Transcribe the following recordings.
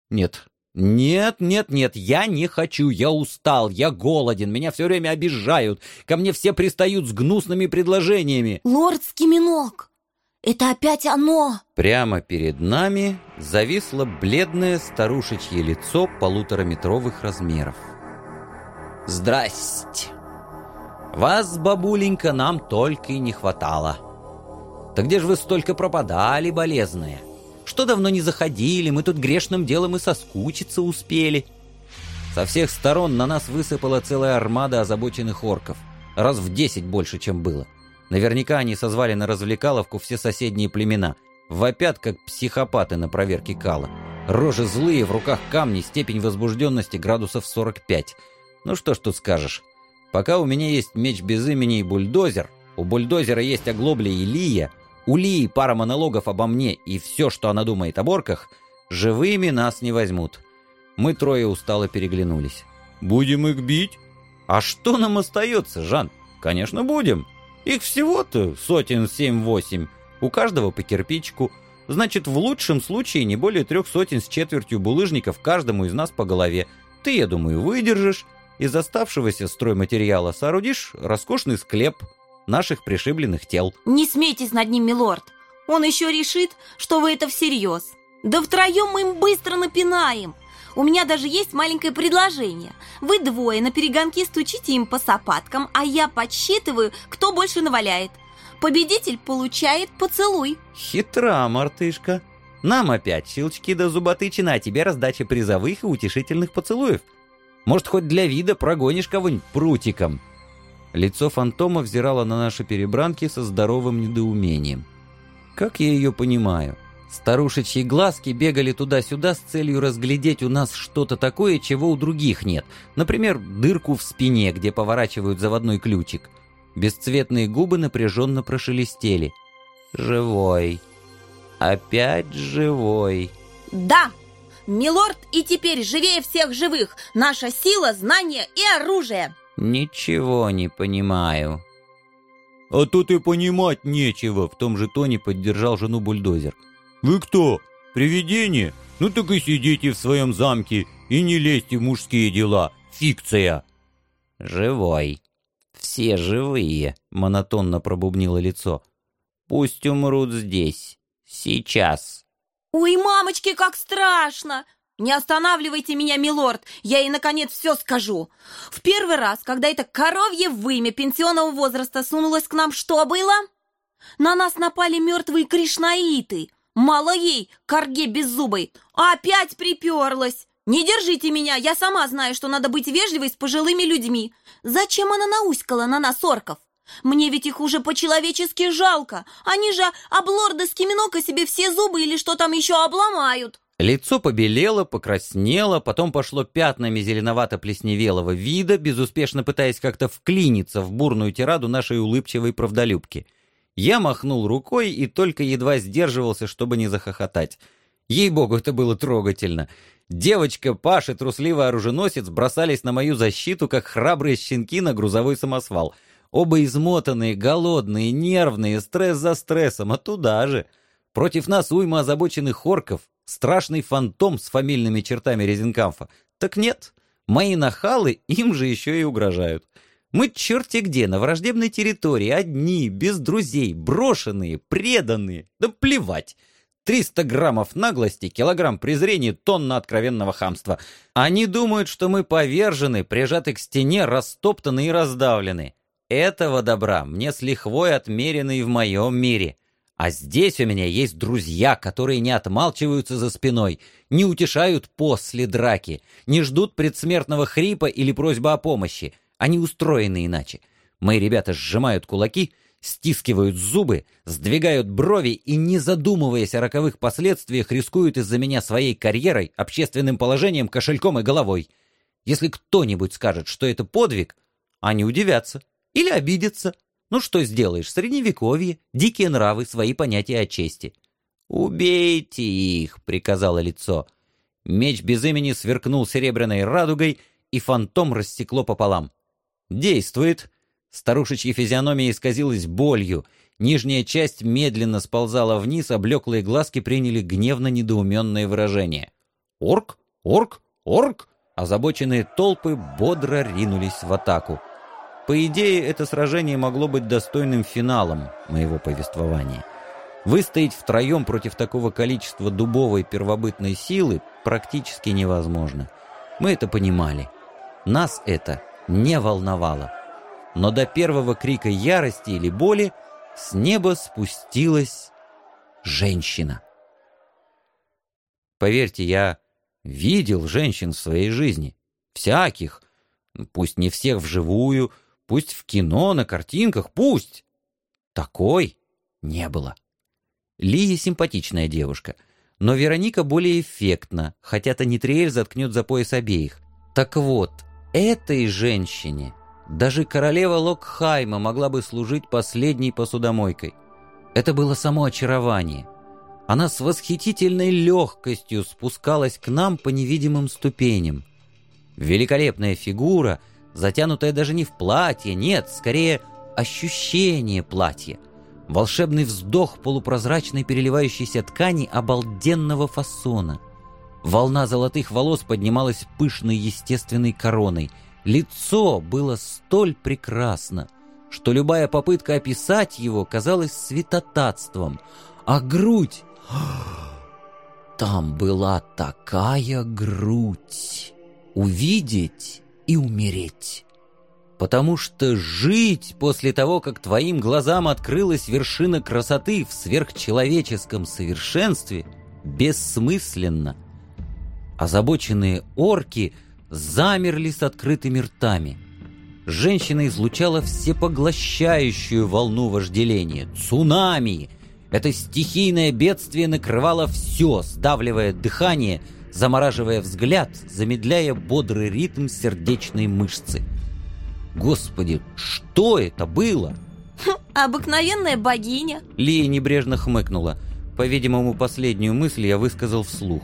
Нет, нет, нет, нет, я не хочу, я устал, я голоден, меня все время обижают, ко мне все пристают с гнусными предложениями. Лорд Скиминок, это опять оно! Прямо перед нами зависло бледное старушечье лицо 1,5-метровых размеров. Здрасте! Вас, бабуленька, нам только и не хватало. Да где же вы столько пропадали, болезные? Что давно не заходили, мы тут грешным делом и соскучиться успели. Со всех сторон на нас высыпала целая армада озабоченных орков. Раз в 10 больше, чем было. Наверняка они созвали на развлекаловку все соседние племена. Вопят, как психопаты на проверке кала. Рожи злые, в руках камни, степень возбужденности градусов 45. Ну что ж тут скажешь. Пока у меня есть меч без имени и бульдозер, у бульдозера есть оглобля и Лия, у Лии пара монологов обо мне и все, что она думает об орках, живыми нас не возьмут. Мы трое устало переглянулись. «Будем их бить?» «А что нам остается, Жан?» «Конечно, будем. Их всего-то 7-8. У каждого по кирпичку. Значит, в лучшем случае не более 300 с четвертью булыжников каждому из нас по голове. Ты, я думаю, выдержишь. Из оставшегося стройматериала соорудишь роскошный склеп наших пришибленных тел». Не смейтесь над ним, милорд. Он еще решит, что вы это всерьез. Да втроем мы им быстро напинаем. У меня даже есть маленькое предложение. Вы двое на перегонки стучите им по сапаткам, а я подсчитываю, кто больше наваляет. Победитель получает поцелуй. Хитра, мартышка. Нам опять щелчки до зуботычина, а тебе раздача призовых и утешительных поцелуев. Может, хоть для вида прогонишь кого-нибудь прутиком. Лицо фантома взирало на наши перебранки со здоровым недоумением. Как я ее понимаю? Старушечьи глазки бегали туда-сюда с целью разглядеть у нас что-то такое, чего у других нет. Например, дырку в спине, где поворачивают заводной ключик. Бесцветные губы напряженно прошелестели. «Живой. Опять живой». Да, милорд и теперь живее всех живых. Наша сила, знание и оружие. «Ничего не понимаю». «А тут и понимать нечего», — в том же тоне поддержал жену бульдозер. «Вы кто? Привидение? Ну так и сидите в своем замке и не лезьте в мужские дела. Фикция!» «Живой. Все живые», — монотонно пробубнило лицо. «Пусть умрут здесь. Сейчас». Ой, мамочки, как страшно! Не останавливайте меня, милорд, я ей, наконец, все скажу. В первый раз, когда это коровье вымя пенсионного возраста сунулось к нам, что было? На нас напали мертвые кришнаиты. Мало ей, корге беззубой, опять приперлась. Не держите меня, я сама знаю, что надо быть вежливой с пожилыми людьми. Зачем она науськала на нас, орков? Мне ведь их уже по-человечески жалко. Они же об лорда Скиминока себе все зубы или что там еще обломают. Лицо побелело, покраснело, потом пошло пятнами зеленовато-плесневелого вида, безуспешно пытаясь как-то вклиниться в бурную тираду нашей улыбчивой правдолюбки. Я махнул рукой и только едва сдерживался, чтобы не захохотать. Ей-богу, это было трогательно. Девочка, Паша, трусливый оруженосец бросались на мою защиту, как храбрые щенки на грузовой самосвал. Оба измотанные, голодные, нервные, стресс за стрессом, а туда же. Против нас уйма озабоченных орков, страшный фантом с фамильными чертами Резенкамфа. Так нет, мои нахалы им же еще и угрожают. Мы черти где, на враждебной территории, одни, без друзей, брошенные, преданные. Да плевать. 300 граммов наглости, килограмм презрения, тонна откровенного хамства. Они думают, что мы повержены, прижаты к стене, растоптаны и раздавлены. Этого добра мне с лихвой отмерено и в моем мире. А здесь у меня есть друзья, которые не отмалчиваются за спиной, не утешают после драки, не ждут предсмертного хрипа или просьбы о помощи. Они устроены иначе. Мои ребята сжимают кулаки, стискивают зубы, сдвигают брови и, не задумываясь о роковых последствиях, рискуют из-за меня своей карьерой, общественным положением, кошельком и головой. Если кто-нибудь скажет, что это подвиг, они удивятся или обидятся. Ну что сделаешь, средневековье, дикие нравы, свои понятия о чести. «Убейте их!» — приказало лицо. Меч без имени сверкнул серебряной радугой, и фантом рассекло пополам. «Действует!» Старушечья физиономия исказилась болью, нижняя часть медленно сползала вниз, а блеклые глазки приняли гневно-недоуменное выражение. Орк, орк, орк! Озабоченные толпы бодро ринулись в атаку. По идее, это сражение могло быть достойным финалом моего повествования. Выстоять втроем против такого количества дубовой первобытной силы практически невозможно. Мы это понимали. Нас это не волновало. Но до первого крика ярости или боли с неба спустилась женщина. Поверьте, я видел женщин в своей жизни. Всяких. Пусть не всех вживую, пусть в кино, на картинках, пусть. Такой не было. Лия симпатичная девушка, но Вероника более эффектна, хотя Танитриэль заткнет за пояс обеих. Так вот, этой женщине даже королева Локхайма могла бы служить последней посудомойкой. Это было само очарование. Она с восхитительной легкостью спускалась к нам по невидимым ступеням. Великолепная фигура, затянутая даже не в платье, нет, скорее ощущение платья. Волшебный вздох полупрозрачной переливающейся ткани обалденного фасона. Волна золотых волос поднималась пышной естественной короной. Лицо было столь прекрасно, что любая попытка описать его казалась святотатством. А грудь... Там была такая грудь. Увидеть и умереть. Потому что жить после того, как твоим глазам открылась вершина красоты в сверхчеловеческом совершенстве, бессмысленно. Озабоченные орки замерли с открытыми ртами. Женщина излучала всепоглощающую волну вожделения, цунами. Это стихийное бедствие накрывало все, сдавливая дыхание, замораживая взгляд, замедляя бодрый ритм сердечной мышцы. Господи, что это было? Обыкновенная богиня. Лия небрежно хмыкнула. По-видимому, последнюю мысль я высказал вслух.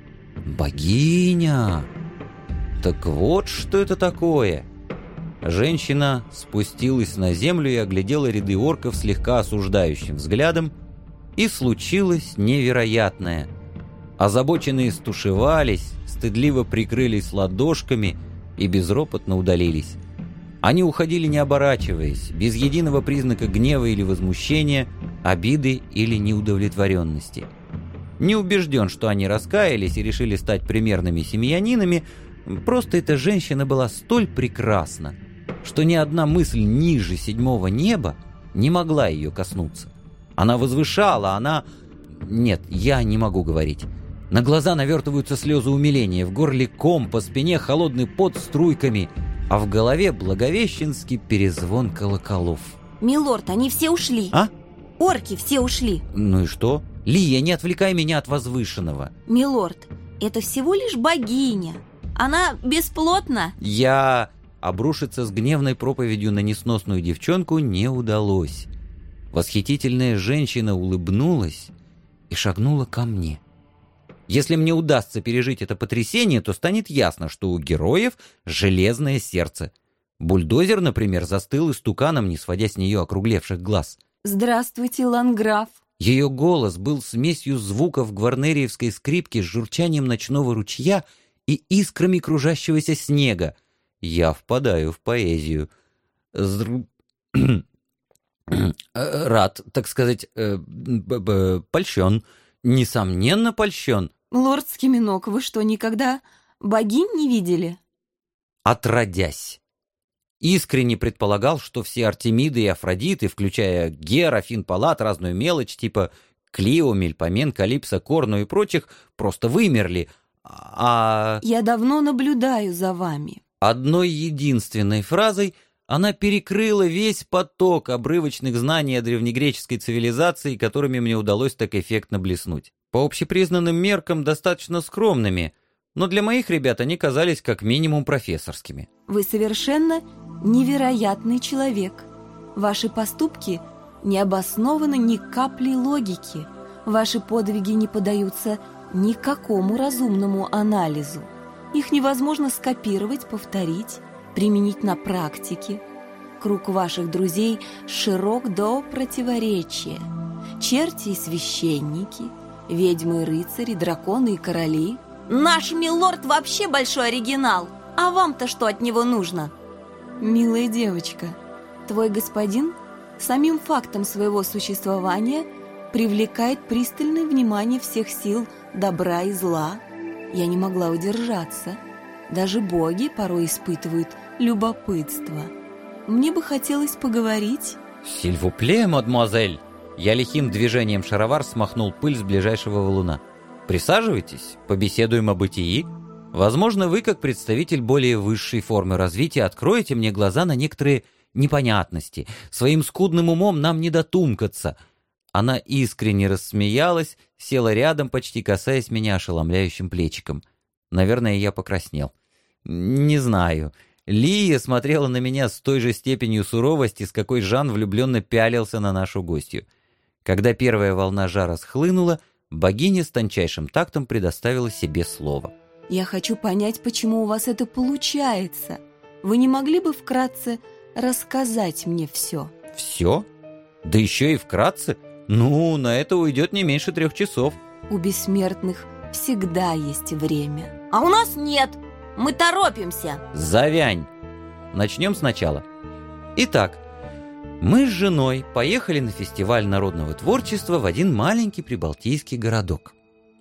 Богиня! Так вот, что это такое? Женщина спустилась на землю и оглядела ряды орков слегка осуждающим взглядом, и случилось невероятное. Озабоченные стушевались, стыдливо прикрылись ладошками и безропотно удалились. Они уходили не оборачиваясь, без единого признака гнева или возмущения, обиды или неудовлетворенности. Не убежден, что они раскаялись и решили стать примерными семьянинами, просто эта женщина была столь прекрасна, что ни одна мысль ниже седьмого неба не могла ее коснуться. Она возвышала, она... Нет, я не могу говорить. На глаза навертываются слезы умиления, в горле ком, по спине холодный пот струйками, а в голове благовещенский перезвон колоколов. Милорд, они все ушли. А? Орки все ушли. Ну и что? Лия, не отвлекай меня от возвышенного. Милорд, это всего лишь богиня. Она бесплотна. Обрушиться с гневной проповедью на несносную девчонку не удалось. Восхитительная женщина улыбнулась и шагнула ко мне. Если мне удастся пережить это потрясение, то станет ясно, что у героев железное сердце. Бульдозер, например, застыл истуканом, не сводя с нее округлевших глаз. Здравствуйте, ланграф. Ее голос был смесью звуков гварнериевской скрипки с журчанием ночного ручья и искрами кружащегося снега. Я впадаю в поэзию. Рад, так сказать, польщен. Несомненно, польщен. Лорд Скиминок, вы что, никогда богинь не видели? Отродясь. Искренне предполагал, что все Артемиды и Афродиты, включая Гера, Финпалат, разную мелочь, типа Клио, Мельпомен, Калипсо, Корну и прочих, просто вымерли. Я давно наблюдаю за вами. Одной единственной фразой она перекрыла весь поток обрывочных знаний о древнегреческой цивилизации, которыми мне удалось так эффектно блеснуть. По общепризнанным меркам достаточно скромными, но для моих ребят они казались как минимум профессорскими. Вы совершенно невероятный человек. Ваши поступки не обоснованы ни каплей логики. Ваши подвиги не поддаются никакому разумному анализу. Их невозможно скопировать, повторить, применить на практике. Круг ваших друзей широк до противоречия. Черти и священники, ведьмы и рыцари, драконы и короли. Наш милорд вообще большой оригинал. А вам-то что от него нужно? Милая девочка, твой господин самим фактом своего существования привлекает пристальное внимание всех сил добра и зла. Я не могла удержаться. Даже боги порой испытывают любопытство. Мне бы хотелось поговорить. «Сильвупле, мадемуазель!» Я лихим движением шаровар смахнул пыль с ближайшего валуна. «Присаживайтесь, побеседуем о бытии. Возможно, вы, как представитель более высшей формы развития, откроете мне глаза на некоторые непонятности. Своим скудным умом нам не дотумкаться». Она искренне рассмеялась, села рядом, почти касаясь меня ошеломляющим плечиком. Наверное, я покраснел. Не знаю. Лия смотрела на меня с той же степенью суровости, с какой Жан влюбленно пялился на нашу гостью. Когда первая волна жара схлынула, богиня с тончайшим тактом предоставила себе слово. Я хочу понять, почему у вас это получается. Вы не могли бы вкратце рассказать мне все? Все? Да еще и вкратце? Ну, на это уйдет не меньше 3 часов. У бессмертных всегда есть время. А у нас нет. Мы торопимся. Завянь. Начнем сначала. Итак, мы с женой поехали на фестиваль народного творчества в один маленький прибалтийский городок.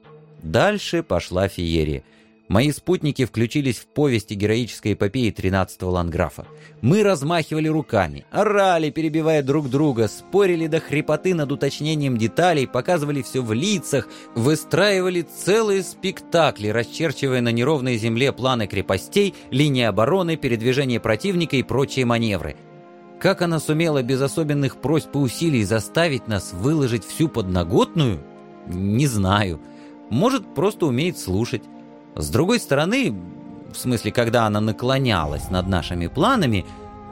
Дальше пошла феерия. Мои спутники включились в повести героической эпопеи 13-го ландграфа. Мы размахивали руками, орали, перебивая друг друга, спорили до хрипоты над уточнением деталей, показывали все в лицах, выстраивали целые спектакли, расчерчивая на неровной земле планы крепостей, линии обороны, передвижение противника и прочие маневры. Как она сумела без особенных просьб и усилий заставить нас выложить всю подноготную? Не знаю. Может, просто умеет слушать. С другой стороны, в смысле, когда она наклонялась над нашими планами,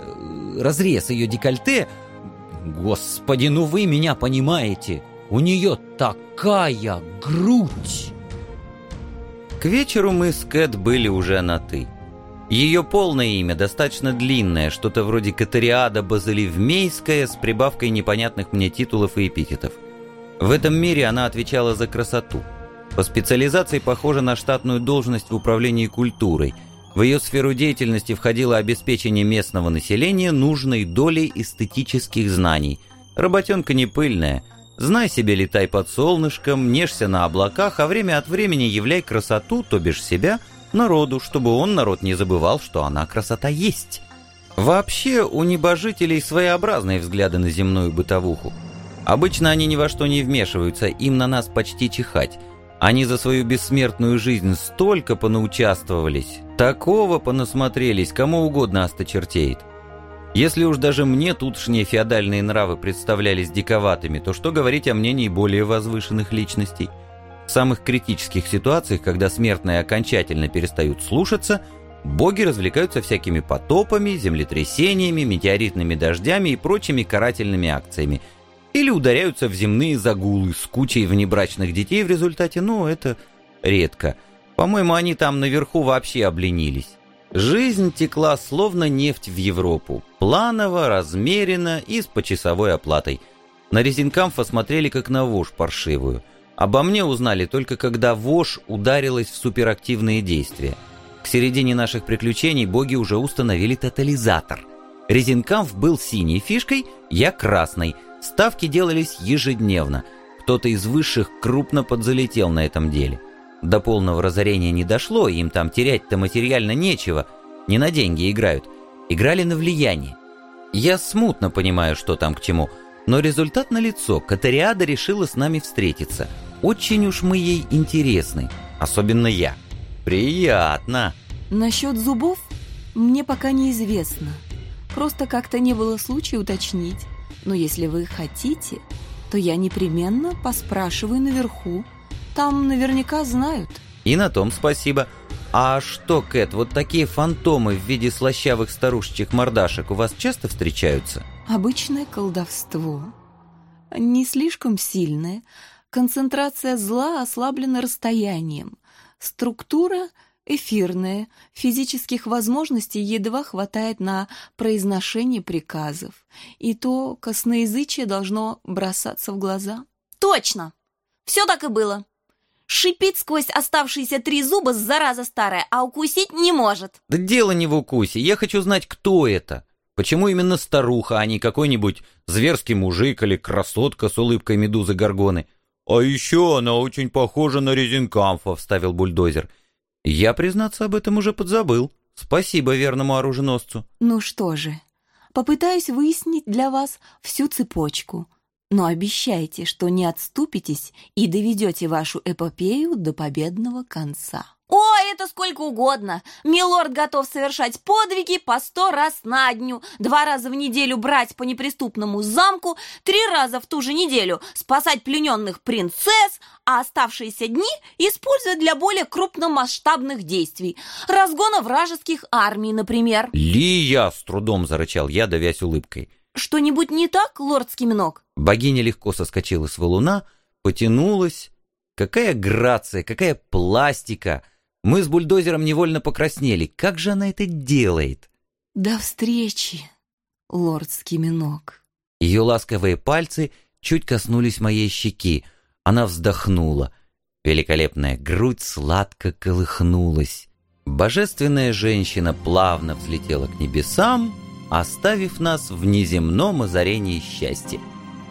разрез ее декольте... Господи, ну вы меня понимаете! У нее такая грудь! К вечеру мы с Кэт были уже на «ты». Ее полное имя достаточно длинное, что-то вроде Катериада Базилевмейская с прибавкой непонятных мне титулов и эпитетов. В этом мире она отвечала за красоту. По специализации похожа на штатную должность в управлении культурой. В ее сферу деятельности входило обеспечение местного населения нужной долей эстетических знаний. Работенка не пыльная. Знай себе, летай под солнышком, нежься на облаках, а время от времени являй красоту, то бишь себя, народу, чтобы народ не забывал, что она красота есть. Вообще, у небожителей своеобразные взгляды на земную бытовуху. Обычно они ни во что не вмешиваются, им на нас почти чихать. Они за свою бессмертную жизнь столько понаучаствовались, такого понасмотрелись, кому угодно осточертеет. Если уж даже мне тутшние феодальные нравы представлялись диковатыми, то что говорить о мнении более возвышенных личностей? В самых критических ситуациях, когда смертные окончательно перестают слушаться, боги развлекаются всякими потопами, землетрясениями, метеоритными дождями и прочими карательными акциями. Или ударяются в земные загулы с кучей внебрачных детей в результате, это редко. По-моему, они там наверху вообще обленились. Жизнь текла словно нефть в Европу. Планово, размеренно и с почасовой оплатой. На Резинкамфа смотрели как на вошь паршивую. Обо мне узнали только когда вошь ударилась в суперактивные действия. К середине наших приключений боги уже установили тотализатор. Резинкамф был синей фишкой, я красной. Ставки делались ежедневно. Кто-то из высших крупно подзалетел на этом деле. До полного разорения не дошло, им там терять-то материально нечего. Не на деньги играют. Играли на влияние. Я смутно понимаю, что там к чему, но результат налицо. Катериада решила с нами встретиться. Очень уж мы ей интересны. Особенно я. Приятно. Насчет зубов мне пока неизвестно. Просто как-то не было случая уточнить. Но если вы хотите, то я непременно поспрашиваю наверху. Там наверняка знают. И на том спасибо. А что, Кэт, вот такие фантомы в виде слащавых старушечьих мордашек у вас часто встречаются? Обычное колдовство. Не слишком сильное. Концентрация зла ослаблена расстоянием. Структура эфирная, физических возможностей едва хватает на произношение приказов. И то косноязычие должно бросаться в глаза. Точно! Все так и было. Шипит сквозь оставшиеся 3 зуба, зараза старая, а укусить не может. Да дело не в укусе. Я хочу знать, кто это. Почему именно старуха, а не какой-нибудь зверский мужик или красотка с улыбкой медузы Горгоны? А еще она очень похожа на Резинкамфа, вставил бульдозер. Я, признаться, об этом уже подзабыл. Спасибо верному оруженосцу. Ну что же, попытаюсь выяснить для вас всю цепочку. Но обещайте, что не отступитесь и доведете вашу эпопею до победного конца. О, это сколько угодно. Милорд готов совершать подвиги по 100 раз на дню, 2 раза в неделю брать по неприступному замку, 3 раза в ту же неделю спасать плененных принцесс, а оставшиеся дни использовать для более крупномасштабных действий. Разгона вражеских армий, например. Лия, с трудом зарычал я, давясь улыбкой. Что-нибудь не так, лорд Скиминок? Богиня легко соскочила с валуна, потянулась. Какая грация, какая пластика! Мы с бульдозером невольно покраснели. Как же она это делает? До встречи, лорд Скиминок. Ее ласковые пальцы чуть коснулись моей щеки. Она вздохнула. Великолепная грудь сладко колыхнулась. Божественная женщина плавно взлетела к небесам, оставив нас в неземном озарении счастья.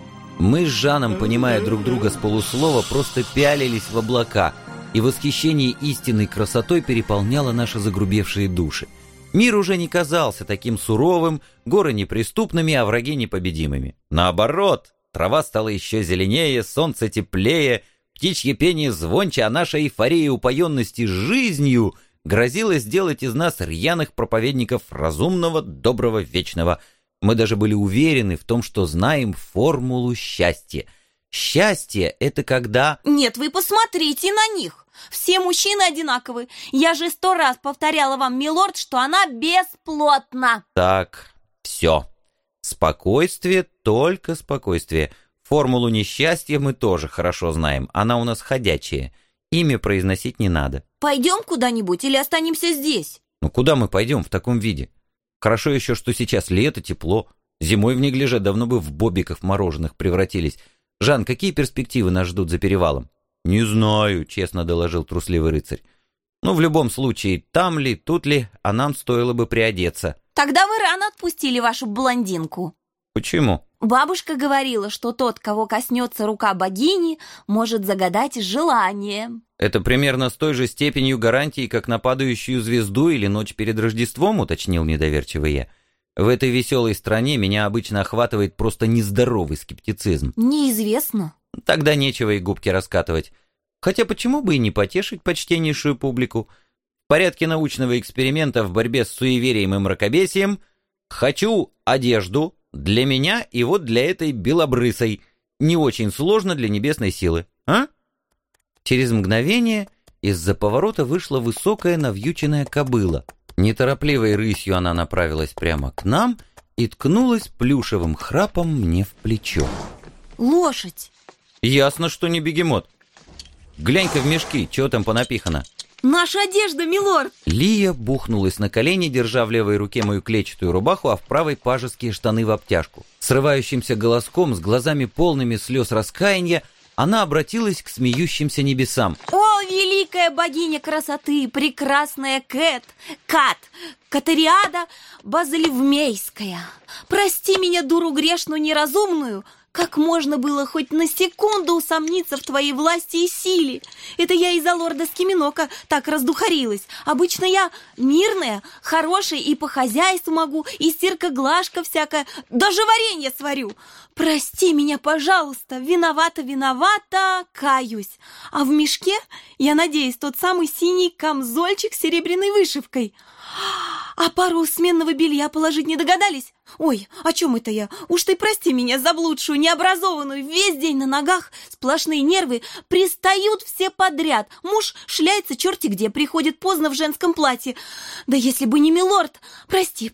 Мы с Жаном, понимая друг друга с полуслова, просто пялились в облака, и восхищение истинной красотой переполняло наши загрубевшие души. Мир уже не казался таким суровым, горы неприступными, а враги непобедимыми. Наоборот, трава стала еще зеленее, солнце теплее, птичье пение звонче, а наша эйфория упоенности жизнью грозила сделать из нас рьяных проповедников разумного, доброго, вечного. Мы даже были уверены в том, что знаем формулу счастья. Счастье — это когда... Нет, вы посмотрите на них. Все мужчины одинаковы. Я же 100 раз повторяла вам, милорд, что она бесплотна. Так, все. Спокойствие, только спокойствие. Формулу несчастья мы тоже хорошо знаем. Она у нас ходячая. Имя произносить не надо. Пойдем куда-нибудь или останемся здесь? Ну куда мы пойдем в таком виде? Хорошо еще, что сейчас лето, тепло. Зимой в неглиже давно бы в бобиков мороженых превратились. Жан, какие перспективы нас ждут за перевалом? Не знаю, честно доложил трусливый рыцарь. Ну, в любом случае, там ли, тут ли, а нам стоило бы приодеться. Тогда вы рано отпустили вашу блондинку. Почему? Бабушка говорила, что тот, кого коснется рука богини, может загадать желание. Это примерно с той же степенью гарантии, как на падающую звезду или ночь перед Рождеством, уточнил недоверчивый я. В этой веселой стране меня обычно охватывает просто нездоровый скептицизм. Неизвестно. Тогда нечего и губки раскатывать. Хотя почему бы и не потешить почтеннейшую публику? В порядке научного эксперимента в борьбе с суеверием и мракобесием хочу одежду для меня и вот для этой белобрысой. Не очень сложно для небесной силы, а? Через мгновение из-за поворота вышла высокая навьюченная кобыла. Неторопливой рысью она направилась прямо к нам и ткнулась плюшевым храпом мне в плечо. Лошадь. Ясно, что не бегемот. Глянь-ка в мешки, чего там понапихано. Наша одежда, милорд. Лия бухнулась на колени, держа в левой руке мою клетчатую рубаху, а в правой пажеские штаны в обтяжку. Срывающимся голоском, с глазами полными слез раскаяния, она обратилась к смеющимся небесам. О, великая богиня красоты, прекрасная Катериада Базилевмейская! Прости меня, дуру грешную неразумную! Как можно было хоть на секунду усомниться в твоей власти и силе? Это я из-за лорда Скиминока так раздухарилась. Обычно я мирная, хорошая и по хозяйству могу, и стирка-глажка всякая, даже варенье сварю. Прости меня, пожалуйста, виновата, каюсь. А в мешке, я надеюсь, тот самый синий камзольчик с серебряной вышивкой. А пару сменного белья положить не догадались? Ой, о чем это я? Уж ты прости меня, заблудшую, необразованную, весь день на ногах, сплошные нервы, пристают все подряд. Муж шляется черти где, приходит поздно в женском платье. Да если бы не милорд, прости.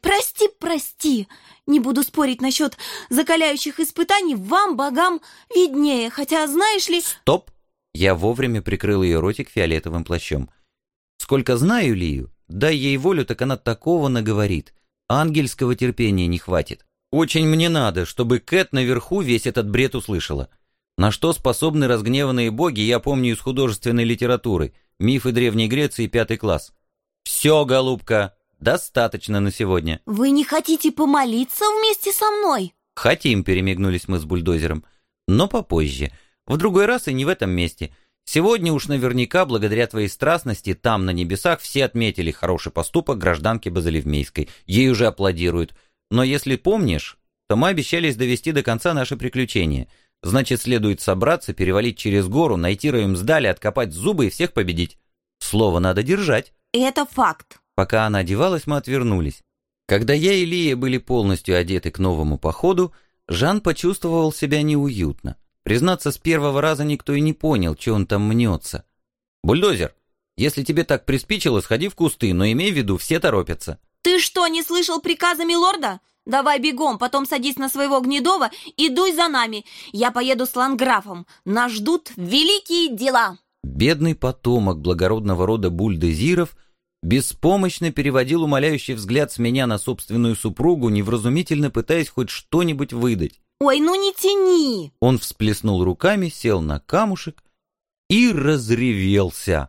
Не буду спорить насчет закаляющих испытаний, вам, богам, виднее, хотя, знаешь ли... Стоп! Я вовремя прикрыл ее ротик фиолетовым плащом. Сколько знаю Лию, дай ей волю, так она такого наговорит. Ангельского терпения не хватит. Очень мне надо, чтобы Кэт наверху весь этот бред услышала. На что способны разгневанные боги, я помню из художественной литературы. Мифы Древней Греции, 5 класс. Все, голубка, достаточно на сегодня. Вы не хотите помолиться вместе со мной? Хотим, перемигнулись мы с бульдозером. Но попозже. В другой раз и не в этом месте. Сегодня уж наверняка, благодаря твоей страстности, там, на небесах, все отметили хороший поступок гражданки Базилевмейской. Ей уже аплодируют. Но если помнишь, то мы обещались довести до конца наше приключение. Значит, следует собраться, перевалить через гору, найти Раюмсдаль, откопать зубы и всех победить. Слово надо держать. Это факт. Пока она одевалась, мы отвернулись. Когда я и Лия были полностью одеты к новому походу, Жан почувствовал себя неуютно. Признаться, с первого раза никто и не понял, что он там мнется. «Бульдозер, если тебе так приспичило, сходи в кусты, но имей в виду, все торопятся». Ты что, не слышал приказа милорда? Давай бегом, потом садись на своего Гнедова и дуй за нами. Я поеду с ландграфом. Нас ждут великие дела. Бедный потомок благородного рода Бульдезиров беспомощно переводил умоляющий взгляд с меня на собственную супругу, невразумительно пытаясь хоть что-нибудь выдать. Ой, ну не тяни! Он всплеснул руками, сел на камушек и разревелся.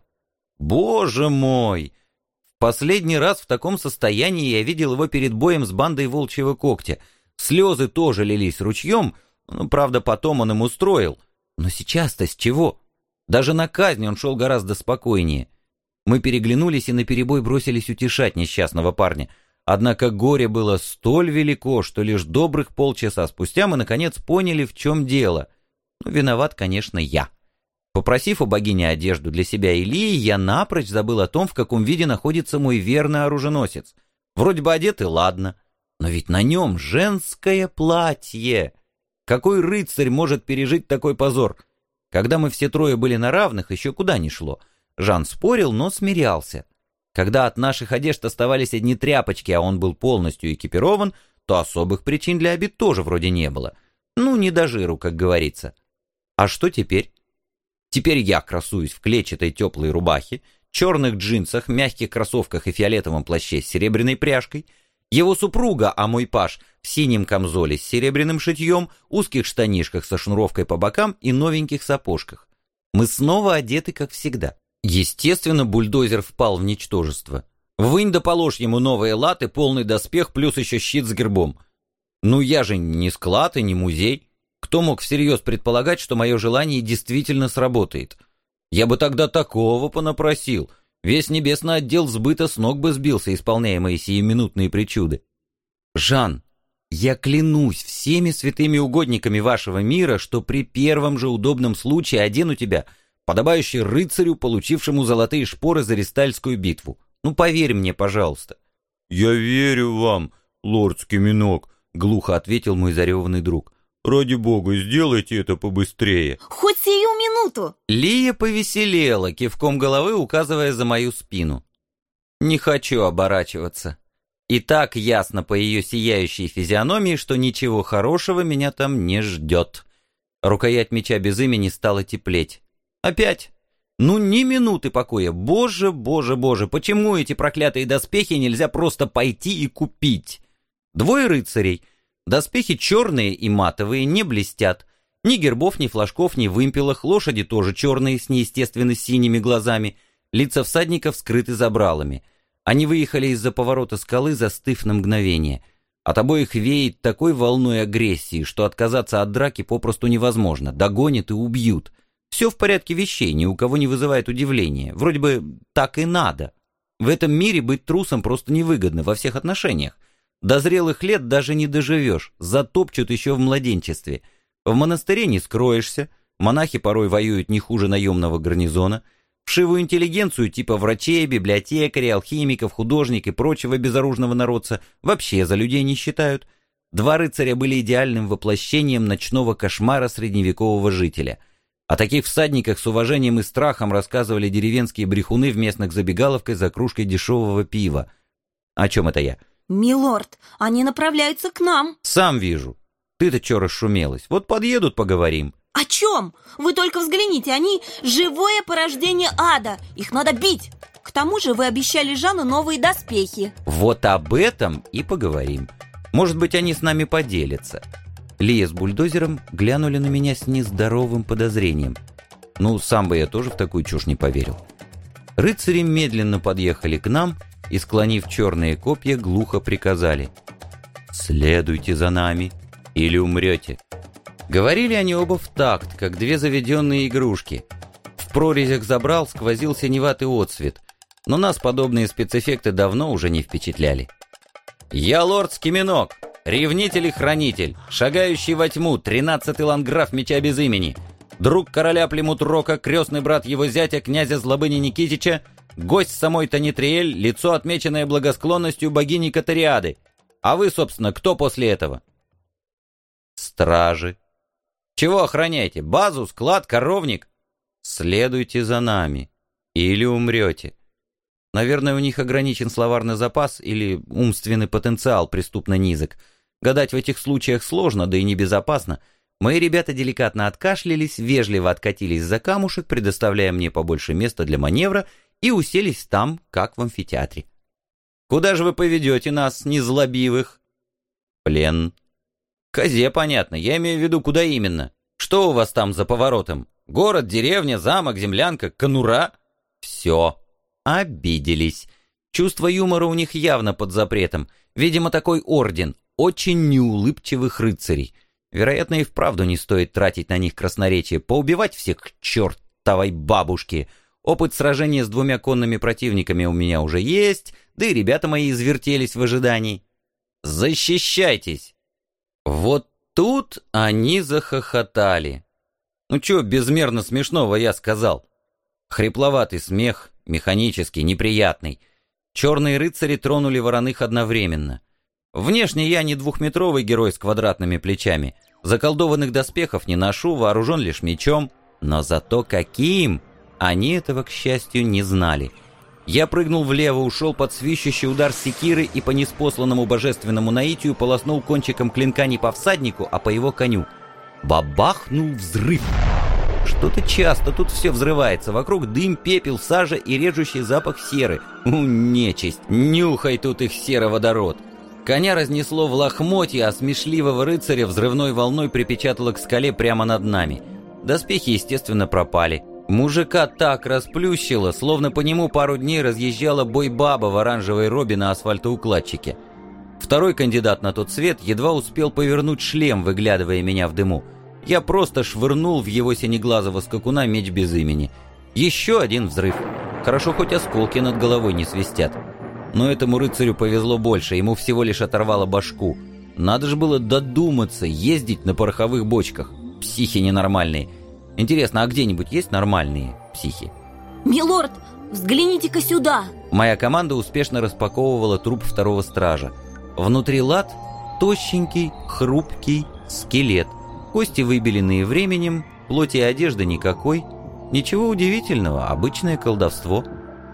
Боже мой! В последний раз в таком состоянии я видел его перед боем с бандой Волчьего Когтя. Слезы тоже лились ручьем, правда, потом он им устроил. Но сейчас-то с чего? Даже на казнь он шел гораздо спокойнее. Мы переглянулись и наперебой бросились утешать несчастного парня. Однако горе было столь велико, что лишь добрых полчаса спустя мы наконец поняли, в чем дело. Виноват, конечно, я. Попросив у богини одежду для себя и Лии, я напрочь забыл о том, в каком виде находится мой верный оруженосец. Вроде бы одет и ладно, но ведь на нем женское платье. Какой рыцарь может пережить такой позор? Когда мы все трое были на равных, еще куда ни шло. Жан спорил, но смирялся. Когда от наших одежд оставались одни тряпочки, а он был полностью экипирован, то особых причин для обид тоже вроде не было. Не до жиру, как говорится. А что теперь? Теперь я красуюсь в клетчатой теплой рубахе, черных джинсах, мягких кроссовках и фиолетовом плаще с серебряной пряжкой. Его супруга, а мой паж, в синем камзоле с серебряным шитьем, узких штанишках со шнуровкой по бокам и новеньких сапожках. Мы снова одеты, как всегда. Естественно, бульдозер впал в ничтожество. Вынь да положь ему новые латы, полный доспех, плюс еще щит с гербом. Я же не склад и не музей. Кто мог всерьез предполагать, что мое желание действительно сработает? Я бы тогда такого понапросил. Весь небесный отдел сбыта с ног бы сбился, исполняя мои сиюминутные причуды. Жан, я клянусь всеми святыми угодниками вашего мира, что при первом же удобном случае одену тебя, подобающий рыцарю, получившему золотые шпоры за Ристальскую битву. Поверь мне, пожалуйста. «Я верю вам, лорд Скиминок», — глухо ответил мой зареванный друг. «Ради бога, сделайте это побыстрее». Хоть сию минуту. Лия повеселела, кивком головы указывая за мою спину. Не хочу оборачиваться. И так ясно по ее сияющей физиономии, что ничего хорошего меня там не ждет. Рукоять меча без имени стала теплеть. Опять? Ни минуты покоя. Боже, боже, боже, почему эти проклятые доспехи нельзя просто пойти и купить? 2 рыцарей. Доспехи черные и матовые, не блестят. Ни гербов, ни флажков, ни вымпелах. Лошади тоже черные, с неестественно синими глазами. Лица всадников скрыты забралами. Они выехали из-за поворота скалы, застыв на мгновение. От обоих веет такой волной агрессии, что отказаться от драки попросту невозможно. Догонят и убьют. Все в порядке вещей, ни у кого не вызывает удивления. Вроде бы так и надо. В этом мире быть трусом просто невыгодно во всех отношениях. До зрелых лет даже не доживешь, затопчут еще в младенчестве. В монастыре не скроешься, монахи порой воюют не хуже наемного гарнизона. Вшивую интеллигенцию типа врачей, библиотекарей, алхимиков, художников и прочего безоружного народца вообще за людей не считают. 2 рыцаря были идеальным воплощением ночного кошмара средневекового жителя. О таких всадниках с уважением и страхом рассказывали деревенские брехуны в местных забегаловках за кружкой дешевого пива. О чем это я? Милорд, они направляются к нам. Сам вижу. Ты-то чё расшумелась? Вот подъедут, поговорим. О чем? Вы только взгляните, они живое порождение ада. Их надо бить. К тому же вы обещали Жану новые доспехи. Вот об этом и поговорим. Может быть, они с нами поделятся. Лия с бульдозером глянули на меня с нездоровым подозрением. Ну, сам бы я тоже в такую чушь не поверил. Рыцари медленно подъехали к нам и, склонив черные копья, глухо приказали: «Следуйте за нами, или умрете». Говорили они оба в такт, как две заведенные игрушки. В прорезях забрал сквозил синеватый отсвет, но нас подобные спецэффекты давно уже не впечатляли. «Я лорд Скиминок, ревнитель и хранитель, шагающий во тьму, 13-й ландграф меча без имени, друг короля Плимут-Рока, крестный брат его зятя, князя Злобыни Никитича, гость самой Танитриэль, лицо, отмеченное благосклонностью богини Катариады. А вы, собственно, кто после этого?» «Стражи». «Чего охраняете? Базу, склад, коровник?» «Следуйте за нами, или умрете». Наверное, у них ограничен словарный запас или умственный потенциал преступно низок. Гадать в этих случаях сложно, да и небезопасно. Мои ребята деликатно откашлялись, вежливо откатились за камушек, предоставляя мне побольше места для маневра, и уселись там, как в амфитеатре. «Куда же вы поведете нас, незлобивых?» «Плен». «Козе, понятно. Я имею в виду, куда именно. Что у вас там за поворотом? Город, деревня, замок, землянка, конура?» «Все. Обиделись. Чувство юмора у них явно под запретом. Видимо, такой орден очень неулыбчивых рыцарей. Вероятно, и вправду не стоит тратить на них красноречие, поубивать всех к чертовой бабушке. Опыт сражения с двумя конными противниками у меня уже есть, да и ребята мои извертелись в ожидании. Защищайтесь!» Вот тут они захохотали. Ну чё безмерно смешного я сказал? Хрипловатый смех, механический, неприятный. Черные рыцари тронули вороных одновременно. Внешне я не двухметровый герой с квадратными плечами. Заколдованных доспехов не ношу, вооружен лишь мечом. Но зато каким! Они этого, к счастью, не знали. Я прыгнул влево, ушел под свищущий удар секиры и по неспосланному божественному наитию полоснул кончиком клинка не по всаднику, а по его коню. Бабахнул взрыв. Что-то часто тут все взрывается. Вокруг дым, пепел, сажа и режущий запах серы. Нечисть! Нюхай тут их сероводород! Коня разнесло в лохмотья, а смешливого рыцаря взрывной волной припечатало к скале прямо над нами. Доспехи, естественно, пропали. Мужика так расплющило, словно по нему пару дней разъезжала бойбаба в оранжевой робе на асфальтоукладчике. Второй кандидат на тот свет едва успел повернуть шлем, выглядывая меня в дыму. Я просто швырнул в его синеглазого скакуна меч без имени. Еще один взрыв. Хорошо, хоть осколки над головой не свистят. Но этому рыцарю повезло больше, ему всего лишь оторвало башку. Надо же было додуматься ездить на пороховых бочках. Психи ненормальные. Интересно, а где-нибудь есть нормальные психи? «Милорд, взгляните-ка сюда!» Моя команда успешно распаковывала труп второго стража. Внутри лад тощенький, хрупкий скелет. Кости выбеленные временем, плоти и одежды никакой. Ничего удивительного, обычное колдовство.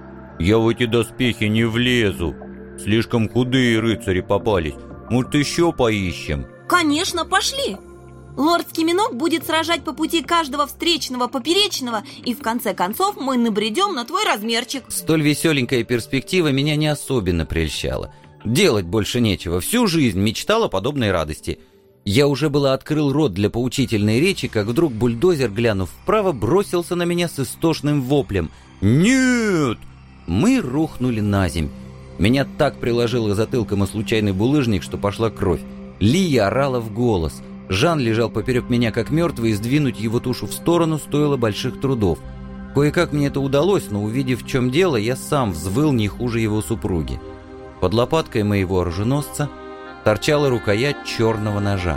«Я в эти доспехи не влезу. Слишком худые рыцари попались. Может, еще поищем?» «Конечно, пошли!» Лорд Скиминок будет сражать по пути каждого встречного поперечного, и в конце концов мы набредем на твой размерчик. Столь веселенькая перспектива меня не особенно прельщала. Делать больше нечего. Всю жизнь мечтал о подобной радости. Я уже было открыл рот для поучительной речи, как вдруг бульдозер, глянув вправо, бросился на меня с истошным воплем. «Нет!» Мы рухнули на земь. Меня так приложило затылком о случайный булыжник, что пошла кровь. Лия орала в голос. Жан лежал поперек меня как мертвый, и сдвинуть его тушу в сторону стоило больших трудов. Кое-как мне это удалось, но увидев, в чем дело, я сам взвыл не хуже его супруги. Под лопаткой моего оруженосца торчала рукоять черного ножа.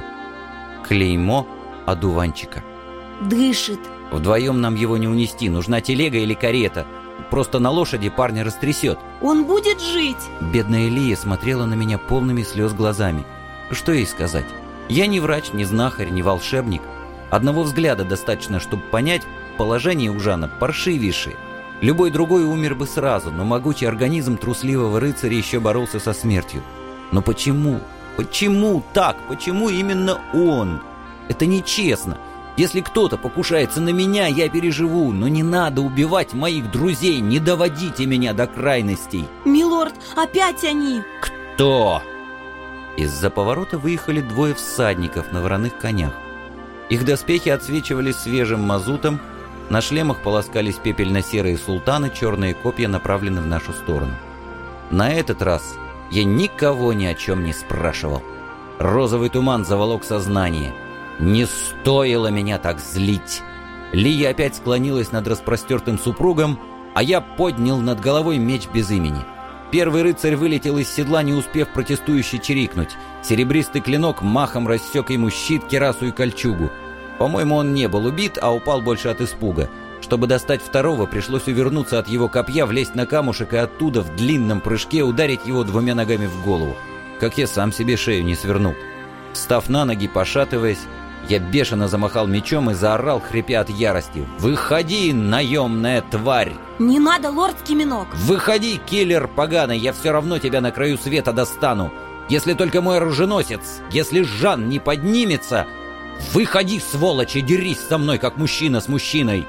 Клеймо одуванчика. Дышит. Вдвоем нам его не унести, нужна телега или карета. Просто на лошади парня растрясет. Он будет жить. Бедная Лия смотрела на меня полными слез глазами. Что ей сказать? Я не врач, не знахарь, не волшебник. Одного взгляда достаточно, чтобы понять, положение у Жана паршивейшее. Любой другой умер бы сразу, но могучий организм трусливого рыцаря еще боролся со смертью. Но почему? Почему так? Почему именно он? Это нечестно. Если кто-то покушается на меня, я переживу, но не надо убивать моих друзей, не доводите меня до крайностей. Милорд, опять они! Кто? Из-за поворота выехали двое всадников на вороных конях. Их доспехи отсвечивали свежим мазутом, на шлемах полоскались пепельно-серые султаны, черные копья направлены в нашу сторону. На этот раз я никого ни о чем не спрашивал. Розовый туман заволок сознание. Не стоило меня так злить. Лия опять склонилась над распростертым супругом, а я поднял над головой меч без имени. Первый рыцарь вылетел из седла, не успев протестующе чирикнуть. Серебристый клинок махом рассек ему щит, кирасу и кольчугу. По-моему, он не был убит, а упал больше от испуга. Чтобы достать второго, пришлось увернуться от его копья, влезть на камушек и оттуда в длинном прыжке ударить его двумя ногами в голову. Как я сам себе шею не свернул. Встав на ноги, пошатываясь, я бешено замахал мечом и заорал, хрипя от ярости: «Выходи, наемная тварь!» «Не надо, лордский минок!» «Выходи, киллер поганый, я все равно тебя на краю света достану! Если только мой оруженосец, если Жан не поднимется! Выходи, сволочь, и дерись со мной, как мужчина с мужчиной!»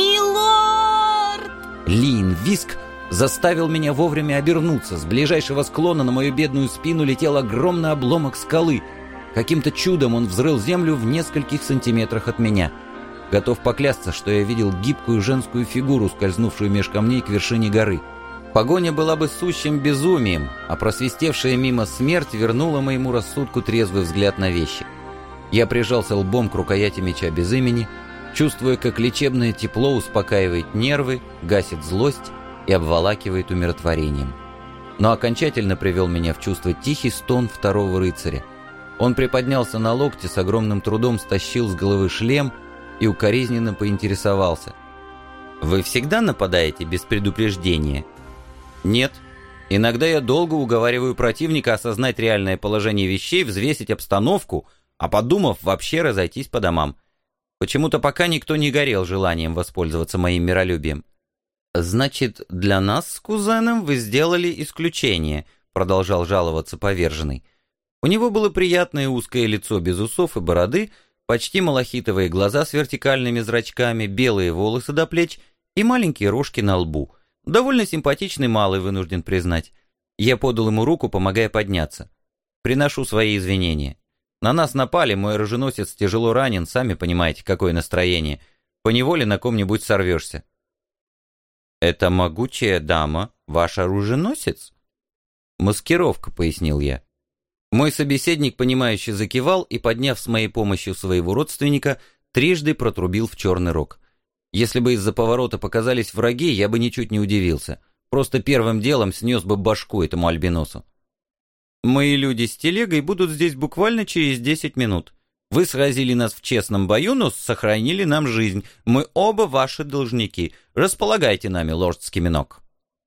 «Милорд!» Лиин визг заставил меня вовремя обернуться. С ближайшего склона на мою бедную спину летел огромный обломок скалы. Каким-то чудом он взрыл землю в нескольких сантиметрах от меня. Готов поклясться, что я видел гибкую женскую фигуру, скользнувшую меж камней к вершине горы. Погоня была бы сущим безумием, а просвистевшая мимо смерть вернула моему рассудку трезвый взгляд на вещи. Я прижался лбом к рукояти меча без имени, чувствуя, как лечебное тепло успокаивает нервы, гасит злость и обволакивает умиротворением. Но окончательно привел меня в чувство тихий стон второго рыцаря. Он приподнялся на локте, с огромным трудом стащил с головы шлем и укоризненно поинтересовался: «Вы всегда нападаете без предупреждения?» «Нет. Иногда я долго уговариваю противника осознать реальное положение вещей, взвесить обстановку, а подумав, вообще разойтись по домам. Почему-то пока никто не горел желанием воспользоваться моим миролюбием». «Значит, для нас с кузеном вы сделали исключение», — продолжал жаловаться поверженный. У него было приятное узкое лицо без усов и бороды, почти малахитовые глаза с вертикальными зрачками, белые волосы до плеч и маленькие рожки на лбу. Довольно симпатичный малый, вынужден признать. Я подал ему руку, помогая подняться. «Приношу свои извинения. На нас напали, мой оруженосец тяжело ранен, сами понимаете, какое настроение. Поневоле на ком-нибудь сорвешься». «Это могучая дама, ваш оруженосец?» «Маскировка», — пояснил я. Мой собеседник, понимающе закивал и, подняв с моей помощью своего родственника, трижды протрубил в черный рог. Если бы из-за поворота показались враги, я бы ничуть не удивился. Просто первым делом снес бы башку этому альбиносу. «Мои люди с телегой будут здесь буквально через 10 минут. Вы сразили нас в честном бою, но сохранили нам жизнь. Мы оба ваши должники. Располагайте нами, лордский минок».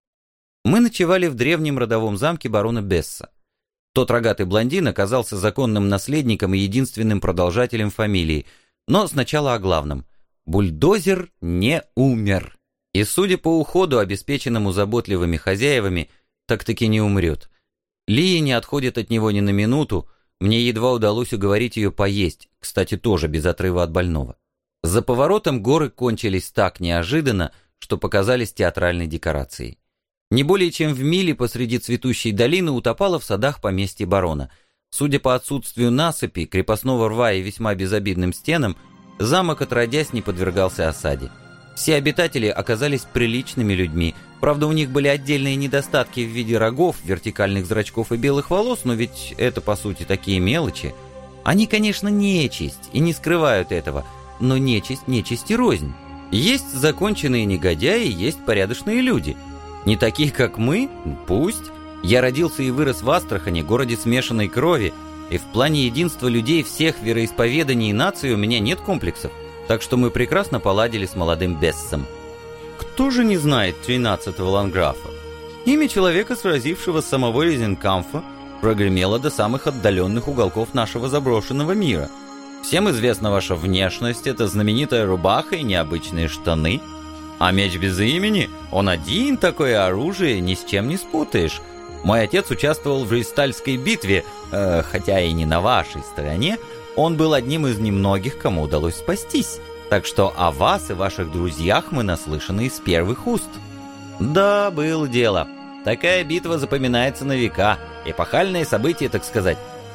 Мы ночевали в древнем родовом замке барона Бесса. Тот рогатый блондин оказался законным наследником и единственным продолжателем фамилии. Но сначала о главном. Бульдозер не умер. И, судя по уходу, обеспеченному заботливыми хозяевами, так-таки не умрет. Лия не отходит от него ни на минуту. Мне едва удалось уговорить ее поесть, кстати, тоже без отрыва от больного. За поворотом горы кончились так неожиданно, что показались театральной декорацией. Не более чем в миле посреди цветущей долины утопало в садах поместье барона. Судя по отсутствию насыпи, крепостного рва и весьма безобидным стенам, замок отродясь не подвергался осаде. Все обитатели оказались приличными людьми. Правда, у них были отдельные недостатки в виде рогов, вертикальных зрачков и белых волос, но ведь это, по сути, такие мелочи. Они, конечно, нечисть и не скрывают этого, но нечисть нечисти рознь. Есть законченные негодяи, есть порядочные люди. Не таких, как мы? Пусть. Я родился и вырос в Астрахани, городе смешанной крови, и в плане единства людей всех вероисповеданий и наций у меня нет комплексов, так что мы прекрасно поладили с молодым Бессом. Кто же не знает 13-го ланграфа? Имя человека, сразившего самого Резенкамфа, прогремело до самых отдаленных уголков нашего заброшенного мира. Всем известна ваша внешность, это знаменитая рубаха и необычные штаны. А меч без имени, он один, такое оружие, ни с чем не спутаешь. Мой отец участвовал в Ристальской битве, хотя и не на вашей стороне. Он был одним из немногих, кому удалось спастись. Так что о вас и ваших друзьях мы наслышаны из первых уст. Да, было дело. Такая битва запоминается на века. Эпохальное событие, так сказать.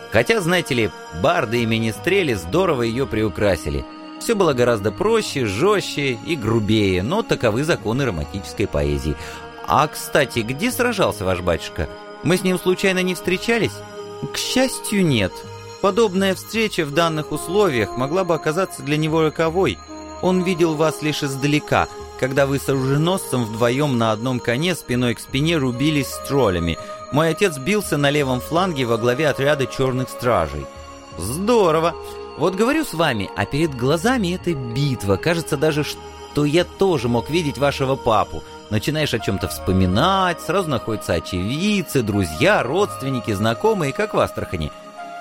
Хотя, знаете ли, барды и министрели здорово ее приукрасили. Все было гораздо проще, жестче и грубее, но таковы законы романтической поэзии. А, кстати, где сражался ваш батюшка? Мы с ним случайно не встречались? К счастью, нет. Подобная встреча в данных условиях могла бы оказаться для него роковой. Он видел вас лишь издалека, когда вы с оруженосцем вдвоем на одном коне спиной к спине рубились с троллями. Мой отец бился на левом фланге во главе отряда черных стражей. Здорово! Вот говорю с вами, а перед глазами эта битва. Кажется даже, что я тоже мог видеть вашего папу. Начинаешь о чем-то вспоминать, сразу находятся очевидцы, друзья, родственники, знакомые, как в Астрахани.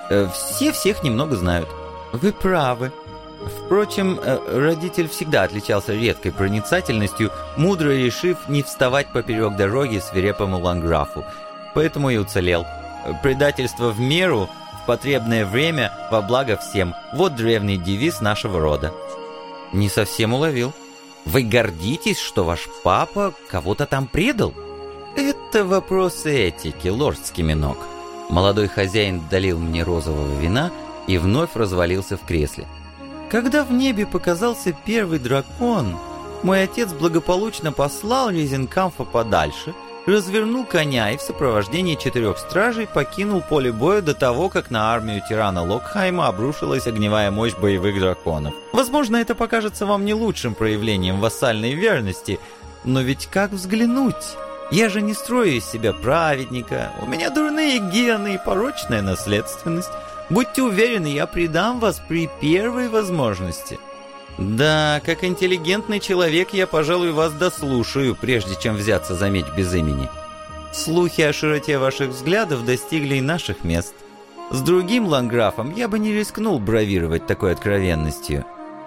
Все всех немного знают. Вы правы. Впрочем, родитель всегда отличался редкой проницательностью, мудро решив не вставать поперек дороги свирепому ландграфу. Поэтому и уцелел. Предательство в меру, в потребное время, во благо всем. Вот древний девиз нашего рода. Не совсем уловил. Вы гордитесь, что ваш папа кого-то там предал? Это вопросы этики, лордский минок. Молодой хозяин долил мне розового вина и вновь развалился в кресле. Когда в небе показался первый дракон, мой отец благополучно послал Ризенкамфа подальше, развернул коня и в сопровождении 4 стражей покинул поле боя до того, как на армию тирана Локхайма обрушилась огневая мощь боевых драконов. Возможно, это покажется вам не лучшим проявлением вассальной верности, но ведь как взглянуть? Я же не строю из себя праведника, у меня дурные гены и порочная наследственность. Будьте уверены, я предам вас при первой возможности. Да, как интеллигентный человек я, пожалуй, вас дослушаю, прежде чем взяться за меч без имени. Слухи о широте ваших взглядов достигли и наших мест. С другим ландграфом я бы не рискнул бравировать такой откровенностью.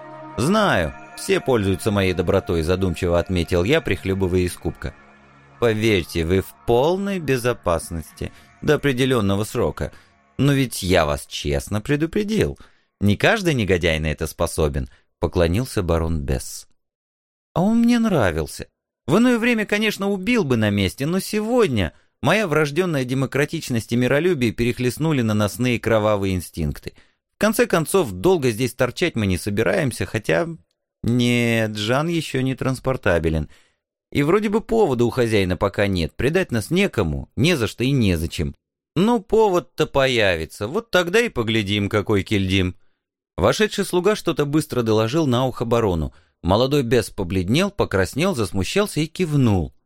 Знаю, все пользуются моей добротой, задумчиво отметил я, прихлебывая из кубка. Поверьте, вы в полной безопасности до определенного срока. Но ведь я вас честно предупредил. Не каждый негодяй на это способен, поклонился барон Бесс. А он мне нравился. В иное время, конечно, убил бы на месте, но сегодня моя врожденная демократичность и миролюбие перехлестнули наносные кровавые инстинкты. В конце концов, долго здесь торчать мы не собираемся, хотя... Нет, Жан еще не транспортабелен. И вроде бы повода у хозяина пока нет, предать нас некому, не за что и незачем. Ну, повод-то появится, вот тогда и поглядим, какой кильдим. Вошедший слуга что-то быстро доложил на ухо барону. Молодой бес побледнел, покраснел, засмущался и кивнул.